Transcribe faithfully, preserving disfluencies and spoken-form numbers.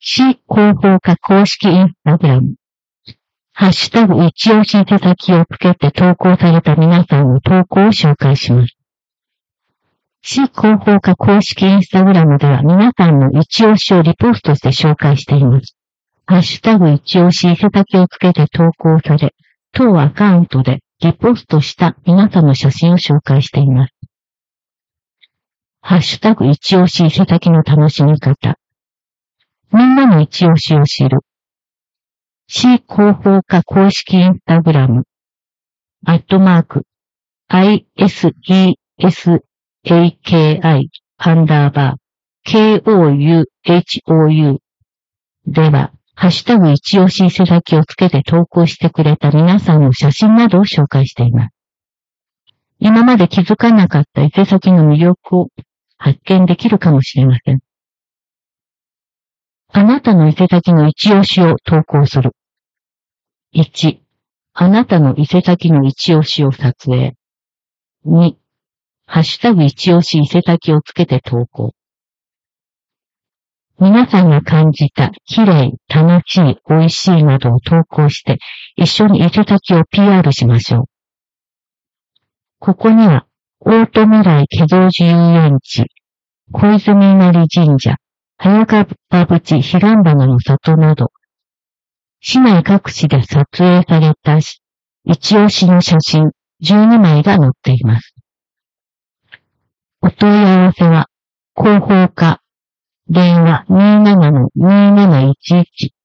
市広報課公式インスタグラム。ハッシュタグ一押し手先をつけて投稿された皆さんの投稿を紹介します。市広報課公式インスタグラムでは皆さんの一押しをリポストして紹介しています。ハッシュタグ一押し手先をつけて投稿され、当アカウントでリポストした皆さんの写真を紹介しています。ハッシュタグ一押し手先の楽しみ方。みんなの一押しを知る。市広報課公式インスタグラム。アットマーク。イスイエスエーケーアイ アンダーバー ケーオーユーエイチオーユー では、ハッシュタグ一押し手先をつけて投稿してくれた皆さんの写真などを紹介しています。今まで気づかなかった伊勢先の魅力を発見できるかもしれません。あなたの伊勢先の一押しを投稿する。いち、あなたの伊勢先の一押しを撮影。に、ハッシュタグ一押し伊勢先をつけて投稿。皆さんが感じた、綺麗、楽しい、美味しいなどを投稿して、一緒に伊勢先を ピーアール しましょう。ここには、大戸未来華蔵寺遊園地、小泉稲荷神社、早川淵彼岸花の里など、市内各地で撮影された一押しの写真じゅうにまいが載っています。お問い合わせは、広報課、電話 にーななのにーなないちいち